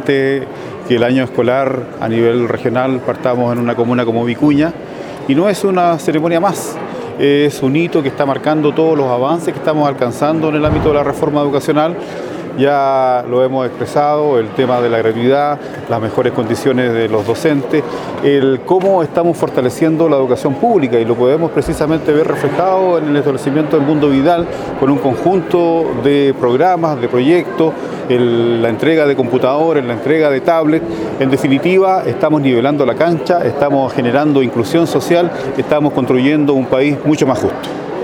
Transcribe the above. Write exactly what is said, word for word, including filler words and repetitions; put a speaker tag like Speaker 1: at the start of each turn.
Speaker 1: importante que el año escolar a nivel regional partamos en una comuna como Vicuña, y no es una ceremonia más, es un hito que está marcando todos los avances que estamos alcanzando en el ámbito de la reforma educacional. Ya lo hemos expresado, el tema de la gratuidad, las mejores condiciones de los docentes, el cómo estamos fortaleciendo la educación pública, y lo podemos precisamente ver reflejado en el establecimiento del Mundo Vidal, con un conjunto de programas, de proyectos, el, la entrega de computadores, la entrega de tablets. En definitiva, estamos nivelando la cancha, estamos generando inclusión social, estamos construyendo un país mucho más justo.